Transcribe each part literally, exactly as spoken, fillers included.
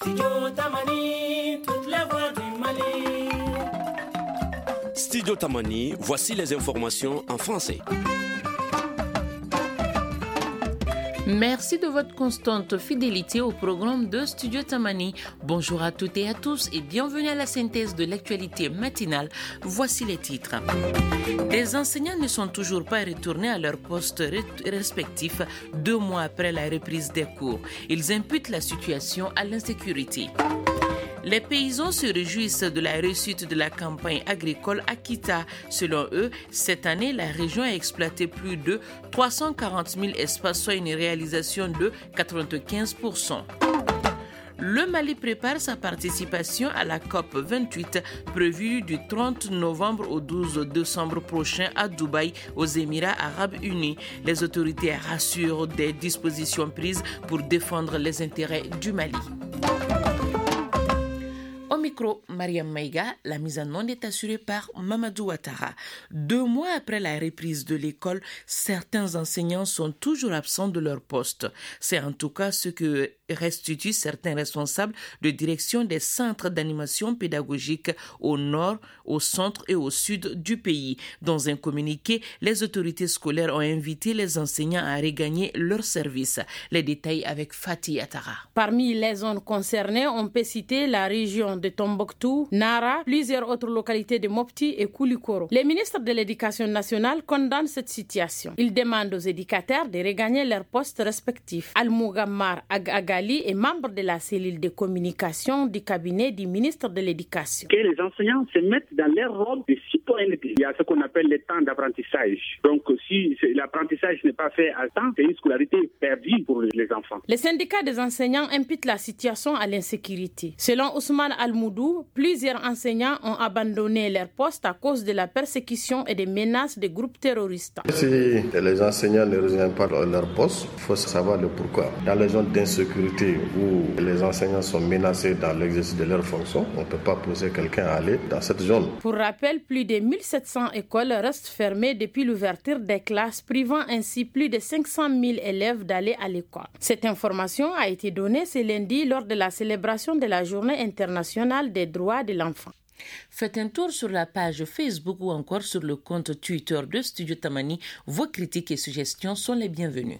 Studio Tamani, toute la voix du Mali. Studio Tamani, voici les informations en français. Merci de votre constante fidélité au programme de Studio Tamani. Bonjour à toutes et à tous et bienvenue à la synthèse de l'actualité matinale. Voici les titres. Les enseignants ne sont toujours pas retournés à leurs postes respectifs deux mois après la reprise des cours. Ils imputent la situation à l'insécurité. Les paysans se réjouissent de la réussite de la campagne agricole Akita. Selon eux, cette année, la région a exploité plus de trois cent quarante mille espaces, soit une réalisation de quatre-vingt-quinze pour cent. Le Mali prépare sa participation à la COP vingt-huit, prévue du trente novembre au douze décembre prochain à Dubaï, aux Émirats arabes unis. Les autorités rassurent des dispositions prises pour défendre les intérêts du Mali. Au micro, Mariam Maïga, la mise en onde est assurée par Mamadou Ouattara. Deux mois après la reprise de l'école, certains enseignants sont toujours absents de leur poste. C'est en tout cas ce que restituent certains responsables de direction des centres d'animation pédagogique au nord, au centre et au sud du pays. Dans un communiqué, les autorités scolaires ont invité les enseignants à regagner leur service. Les détails avec Fatih Attara. Parmi les zones concernées, on peut citer la région de Tombouctou, Nara, plusieurs autres localités de Mopti et Koulikoro. Les ministres de l'Éducation nationale condamnent cette situation. Ils demandent aux éducateurs de regagner leurs postes respectifs. Al-Mougammar Ag-Agali est membre de la cellule de communication du cabinet du ministre de l'Éducation. Que les enseignants se mettent dans leur rôle de citoyenneté. Il y a ce qu'on appelle le temps d'apprentissage. Donc si l'apprentissage n'est pas fait à temps, c'est une scolarité perdue pour les enfants. Les syndicats des enseignants imputent la situation à l'insécurité. Selon Ousmane Al-Moudou, plusieurs enseignants ont abandonné leur poste à cause de la persécution et des menaces des groupes terroristes. Si les enseignants ne reviennent pas à leur poste, il faut savoir le pourquoi. Dans les zones d'insécurité où les enseignants sont menacés dans l'exercice de leurs fonctions, on ne peut pas pousser quelqu'un à aller dans cette zone. Pour rappel, plus de mille sept cents écoles restent fermées depuis l'ouverture des classes, privant ainsi plus de cinq cent mille élèves d'aller à l'école. Cette information a été donnée ce lundi lors de la célébration de la Journée internationale des droits de l'enfant. Faites un tour sur la page Facebook ou encore sur le compte Twitter de Studio Tamani. Vos critiques et suggestions sont les bienvenues.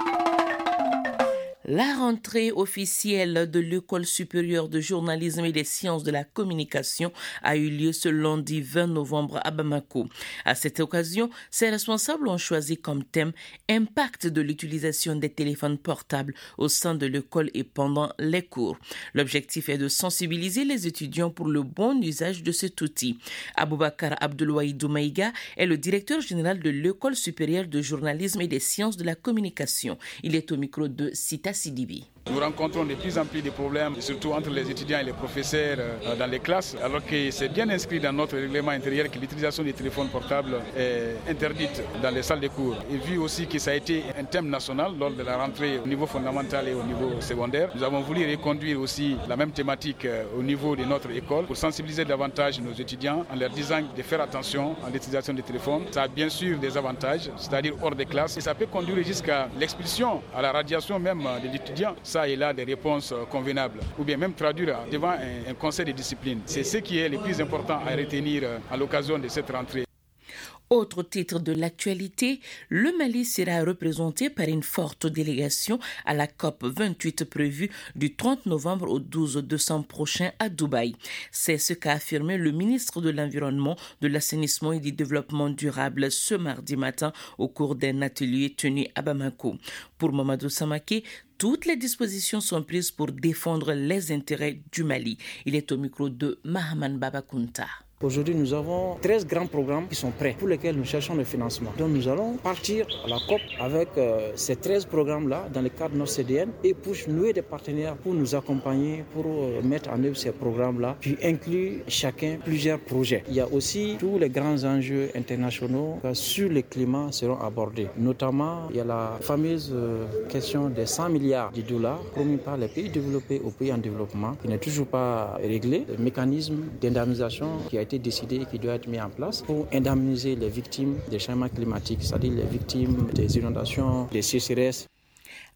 La rentrée officielle de l'École supérieure de journalisme et des sciences de la communication a eu lieu ce lundi vingt novembre à Bamako. À cette occasion, ses responsables ont choisi comme thème « Impact de l'utilisation des téléphones portables au sein de l'école et pendant les cours ». L'objectif est de sensibiliser les étudiants pour le bon usage de cet outil. Aboubakar Abdoulwahidou Maïga est le directeur général de l'École supérieure de journalisme et des sciences de la communication. Il est au micro de Sita Sidibi. Nous rencontrons de plus en plus de problèmes, surtout entre les étudiants et les professeurs dans les classes, alors que c'est bien inscrit dans notre règlement intérieur que l'utilisation des téléphones portables est interdite dans les salles de cours. Et vu aussi que ça a été un thème national lors de la rentrée au niveau fondamental et au niveau secondaire, nous avons voulu reconduire aussi la même thématique au niveau de notre école pour sensibiliser davantage nos étudiants en leur disant de faire attention à l'utilisation des téléphones. Ça a bien sûr des avantages, c'est-à-dire hors des classes, et ça peut conduire jusqu'à l'expulsion, à la radiation même de l'étudiant. Ça et là des réponses convenables, ou bien même traduire devant un, un conseil de discipline. C'est ce qui est le plus important à retenir à l'occasion de cette rentrée. Autre titre de l'actualité, le Mali sera représenté par une forte délégation à la COP vingt-huit prévue du trente novembre au douze décembre prochain à Dubaï. C'est ce qu'a affirmé le ministre de l'Environnement, de l'Assainissement et du Développement durable ce mardi matin au cours d'un atelier tenu à Bamako. Pour Mamadou Samake, toutes les dispositions sont prises pour défendre les intérêts du Mali. Il est au micro de Mahaman Babakunta. Aujourd'hui, nous avons treize grands programmes qui sont prêts, pour lesquels nous cherchons le financement. Donc nous allons partir à la COP avec euh, ces treize programmes-là dans le cadre de notre C D N et pour nouer des partenaires pour nous accompagner, pour euh, mettre en œuvre ces programmes-là, puis inclure chacun plusieurs projets. Il y a aussi tous les grands enjeux internationaux euh, sur le climat seront abordés. Notamment, il y a la fameuse euh, question des cent milliards de dollars promis par les pays développés aux pays en développement, qui n'est toujours pas réglé. Le mécanisme d'indemnisation qui a été décidé et qui doit être mis en place pour indemniser les victimes des changements climatiques, c'est-à-dire les victimes des inondations, des sécheresses.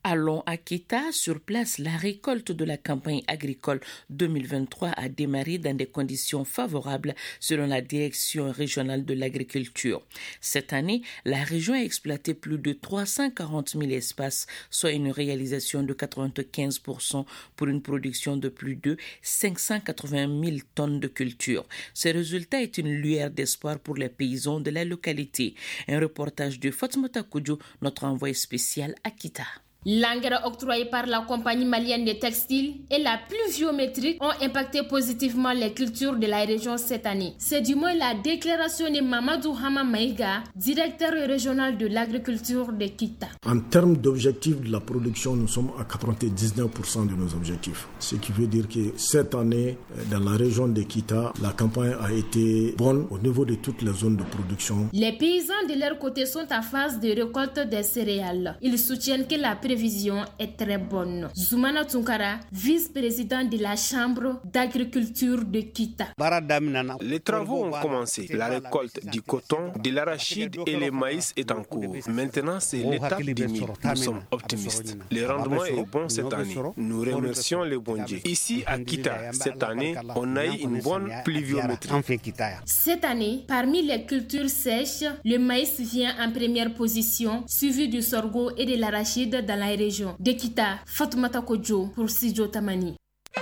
Allons à Kita. Sur place, la récolte de la campagne agricole deux mille vingt-trois a démarré dans des conditions favorables selon la direction régionale de l'agriculture. Cette année, la région a exploité plus de trois cent quarante mille espaces, soit une réalisation de quatre-vingt-quinze pour cent pour une production de plus de cinq cent quatre-vingt mille tonnes de culture. Ce résultat est une lueur d'espoir pour les paysans de la localité. Un reportage de Fatmata Koudjou, notre envoyé spécial à Kita. L'engrais octroyé par la compagnie malienne de textiles et la pluviométrie ont impacté positivement les cultures de la région cette année. C'est du moins la déclaration de Mamadou Hama Maïga, directeur régional de l'agriculture de Kita. En termes d'objectifs de la production, nous sommes à quatre-vingt-dix-neuf pour cent de nos objectifs. Ce qui veut dire que cette année, dans la région de Kita, la campagne a été bonne au niveau de toutes les zones de production. Les paysans de leur côté sont en phase de récolte des céréales. Ils soutiennent que la prévision est très bonne. Zoumana Tunkara, vice-président de la Chambre d'agriculture de Kita. Les travaux ont commencé. La récolte du coton, de l'arachide et le maïs est en cours. Maintenant, c'est l'étape du mil. Nous sommes optimistes. Le rendement est bon cette année. Nous remercions le bon Dieu. Ici, à Kita, cette année, on a eu une bonne pluviométrie. Cette année, parmi les cultures sèches, le maïs vient en première position, suivi du sorgho et de l'arachide dans la région de Kita. Fatoumata Kodjo pour Studio Tamani.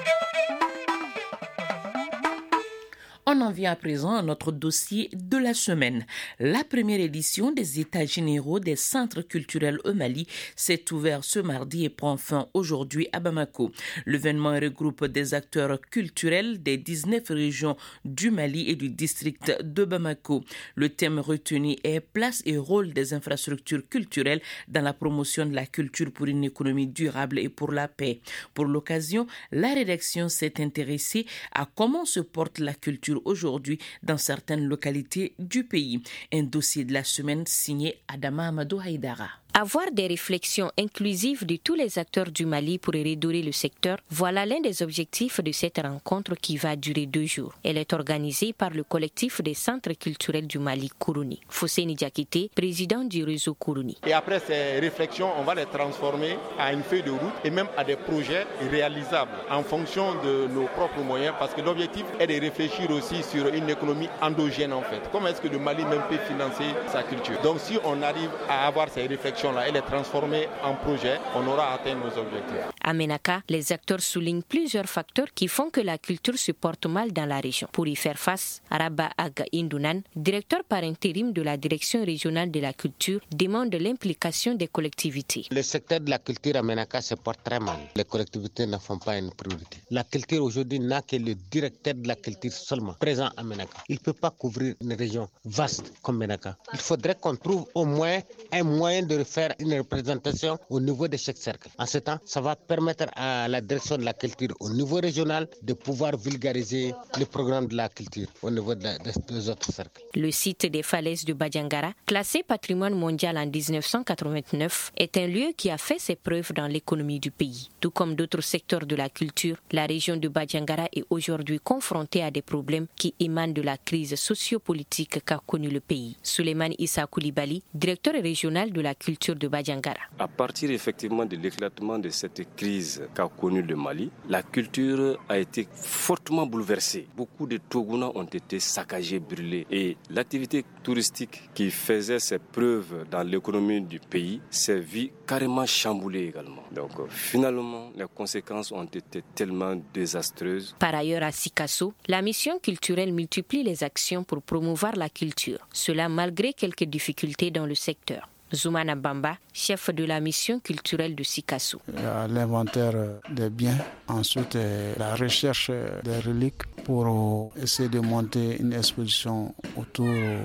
On en vient à présent à notre dossier de la semaine. La première édition des États généraux des centres culturels au Mali s'est ouverte ce mardi et prend fin aujourd'hui à Bamako. L'événement regroupe des acteurs culturels des dix-neuf régions du Mali et du district de Bamako. Le thème retenu est place et rôle des infrastructures culturelles dans la promotion de la culture pour une économie durable et pour la paix. Pour l'occasion, la rédaction s'est intéressée à comment se porte la culture aujourd'hui dans certaines localités du pays. Un dossier de la semaine signé Adama Amadou Haïdara. Avoir des réflexions inclusives de tous les acteurs du Mali pour redorer le secteur, voilà l'un des objectifs de cette rencontre qui va durer deux jours. Elle est organisée par le collectif des centres culturels du Mali, Kourouni. Fosseni Diakité, président du réseau Kourouni. Et après ces réflexions, on va les transformer à une feuille de route et même à des projets réalisables en fonction de nos propres moyens, parce que l'objectif est de réfléchir aussi sur une économie endogène en fait. Comment est-ce que le Mali même peut financer sa culture? Donc si on arrive à avoir ces réflexions là et les transformer en projet, on aura atteint nos objectifs. À Ménaka, les acteurs soulignent plusieurs facteurs qui font que la culture se porte mal dans la région. Pour y faire face, Araba Aga Indounan, directeur par intérim de la direction régionale de la culture, demande l'implication des collectivités. Le secteur de la culture à Ménaka se porte très mal. Les collectivités ne font pas une priorité. La culture aujourd'hui n'a que le directeur de la culture seulement présent à Ménaka. Il ne peut pas couvrir une région vaste comme Ménaka. Il faudrait qu'on trouve au moins un moyen de faire une représentation au niveau de chaque cercle. En ce temps, ça va permettre à la direction de la culture au niveau régional de pouvoir vulgariser le programme de la culture au niveau de la, de, des autres cercles. Le site des falaises de Badiangara, classé patrimoine mondial en dix-neuf cent quatre-vingt-neuf, est un lieu qui a fait ses preuves dans l'économie du pays. Tout comme d'autres secteurs de la culture, la région de Badiangara est aujourd'hui confrontée à des problèmes qui émanent de la crise sociopolitique qu'a connue le pays. Souleymane Issa Koulibaly, directeur régional de la culture de Badiangara. À partir effectivement de l'éclatement de cette crise qu'a connue le Mali, la culture a été fortement bouleversée. Beaucoup de Togona ont été saccagés, brûlés. Et l'activité touristique qui faisait ses preuves dans l'économie du pays s'est vue carrément chamboulée également. Donc finalement, les conséquences ont été tellement désastreuses. Par ailleurs, à Sikasso, la mission culturelle multiplie les actions pour promouvoir la culture. Cela malgré quelques difficultés dans le secteur. Zoumana Bamba, chef de la mission culturelle de Sikasso. Il y a l'inventaire des biens, ensuite la recherche des reliques pour essayer de monter une exposition autour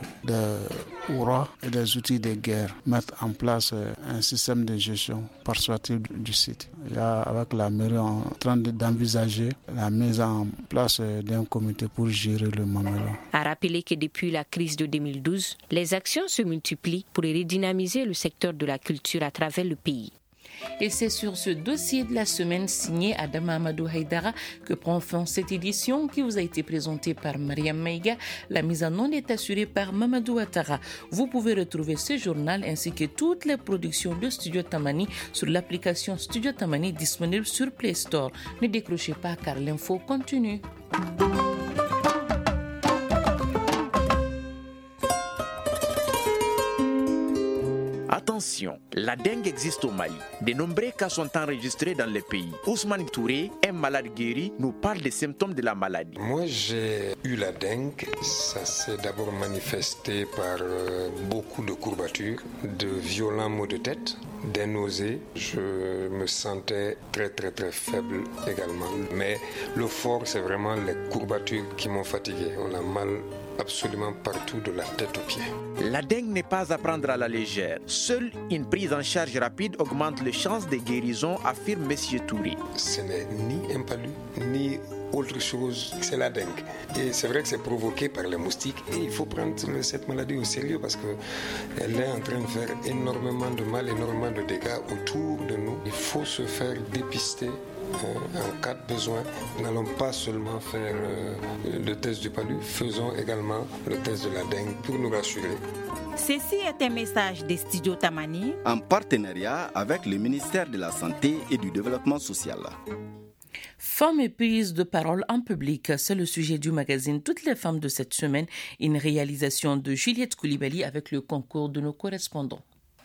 des ourats et des outils de guerre, mettre en place un système de gestion participative du site. Il y a avec la mairie en train d'envisager la mise en place d'un comité pour gérer le mamelon. A rappeler que depuis la crise de deux mille douze, les actions se multiplient pour redynamiser le secteur de la culture à travers le pays. Et c'est sur ce dossier de la semaine signé Adama Amadou Haïdara que prend fin cette édition qui vous a été présentée par Mariam Maïga. La mise en onde est assurée par Mamadou Ouattara. Vous pouvez retrouver ce journal ainsi que toutes les productions de Studio Tamani sur l'application Studio Tamani disponible sur Play Store. Ne décrochez pas car l'info continue. Attention, la dengue existe au Mali. De nombreux cas sont enregistrés dans le pays. Ousmane Touré, un malade guéri, nous parle des symptômes de la maladie. Moi, j'ai eu la dengue. Ça s'est d'abord manifesté par euh, beaucoup de courbatures, de violents maux de tête, des nausées. Je me sentais très très très faible également. Mais le fort, c'est vraiment les courbatures qui m'ont fatigué. On a mal absolument partout de la tête aux pieds. La dengue n'est pas à prendre à la légère. Seule une prise en charge rapide augmente les chances de guérison, affirme M. Touré. Ce n'est ni un palu, ni autre chose, c'est la dengue. Et c'est vrai que c'est provoqué par les moustiques et il faut prendre cette maladie au sérieux parce qu'elle est en train de faire énormément de mal, énormément de dégâts autour de nous. Il faut se faire dépister. En cas de besoin, nous n'allons pas seulement faire euh, le test du palu, faisons également le test de la dengue pour nous rassurer. Ceci est un message de Studio Tamani en partenariat avec le ministère de la Santé et du Développement social. Femmes et prises de parole en public, c'est le sujet du magazine Toutes les femmes de cette semaine, une réalisation de Juliette Koulibaly avec le concours de nos correspondants.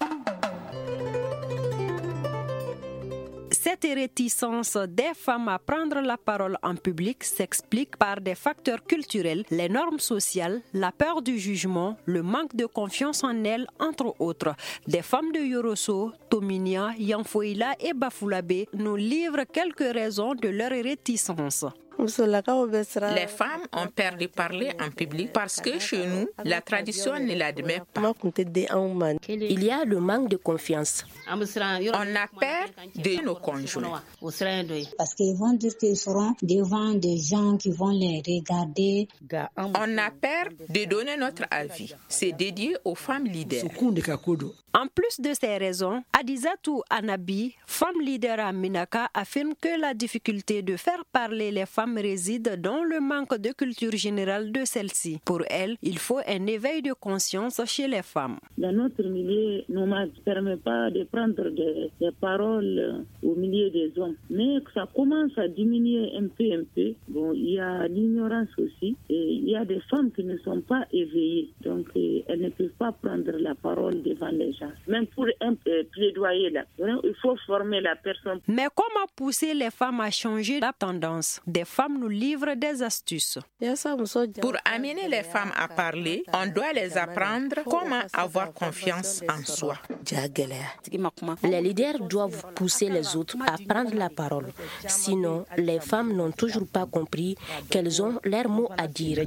Cette réticence des femmes à prendre la parole en public s'explique par des facteurs culturels, les normes sociales, la peur du jugement, le manque de confiance en elles, entre autres. Des femmes de Yorosso, Tominia, Yanfoïla et Bafulabe nous livrent quelques raisons de leur réticence. Les femmes ont peur de parler en public parce que chez nous, la tradition ne l'admet pas. Il y a le manque de confiance. On a peur de nos conjoints. Parce qu'ils vont dire qu'ils seront devant des gens qui vont les regarder. On a peur de donner notre avis. C'est dédié aux femmes leaders. En plus de ces raisons, Adizatou Anabi, femme leader à Minaka, affirme que la difficulté de faire parler les femmes réside dans le manque de culture générale de celles-ci. Pour elle, il faut un éveil de conscience chez les femmes. Dans notre milieu nomade, ça ne permet pas de prendre des, des paroles au milieu des hommes. Mais ça commence à diminuer un peu, un peu. Bon, il y a l'ignorance aussi. Et il y a des femmes qui ne sont pas éveillées. Donc, elles ne peuvent pas prendre la parole devant les gens. Même pour un plaidoyer, là, il faut former la personne. Mais comment pousser les femmes à changer la tendance? Des femmes nous livrent des astuces. Pour amener les femmes à parler, on doit les apprendre comment avoir confiance en soi. Les leaders doivent pousser les autres à prendre la parole. Sinon, les femmes n'ont toujours pas compris qu'elles ont leur mot à dire.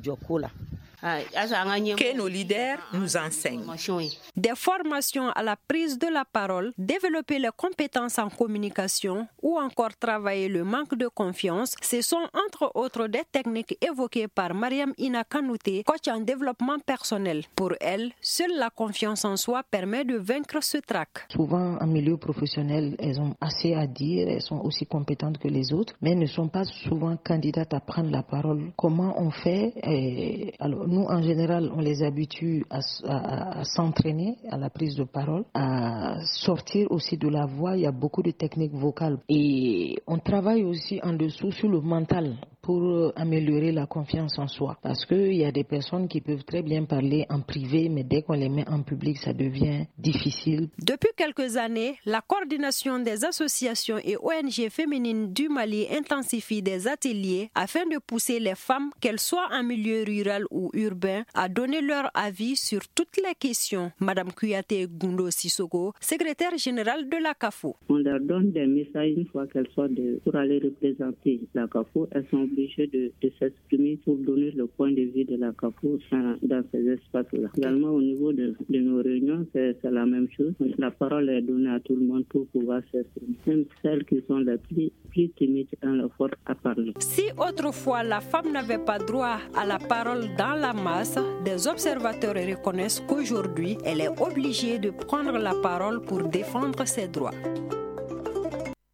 Que nos leaders nous enseignent. Des formations à la prise de la parole, développer les compétences en communication ou encore travailler le manque de confiance, ce sont entre autres des techniques évoquées par Mariam Ina Kanouté, coach en développement personnel. Pour elle, seule la confiance en soi permet de vaincre ce trac. Souvent en milieu professionnel, elles ont assez à dire, elles sont aussi compétentes que les autres, mais ne sont pas souvent candidates à prendre la parole. Comment on fait? Et alors, nous, en général, on les habitue à, à, à s'entraîner à la prise de parole, à sortir aussi de la voix. Il y a beaucoup de techniques vocales. Et on travaille aussi en dessous sur le mental pour améliorer la confiance en soi. Parce qu'il y a des personnes qui peuvent très bien parler en privé, mais dès qu'on les met en public, ça devient difficile. Depuis quelques années, la coordination des associations et O N G féminines du Mali intensifie des ateliers afin de pousser les femmes, qu'elles soient en milieu rural ou urbain, à donner leur avis sur toutes les questions. Madame Kouyaté Gundo Sissoko, secrétaire générale de la CAFO. On leur donne des messages une fois qu'elles sont de, pour aller représenter la CAFO. Elles sont obligées de, de s'exprimer pour donner le point de vue de la CAFO dans, dans ces espaces-là. Également au niveau de, de nos réunions, c'est, c'est la même chose. La parole est donnée à tout le monde pour pouvoir s'exprimer. Même celles qui sont les plus, plus timides ont le fort à parler. Si autrefois la femme n'avait pas droit à la parole dans la la masse, des observateurs reconnaissent qu'aujourd'hui, elle est obligée de prendre la parole pour défendre ses droits.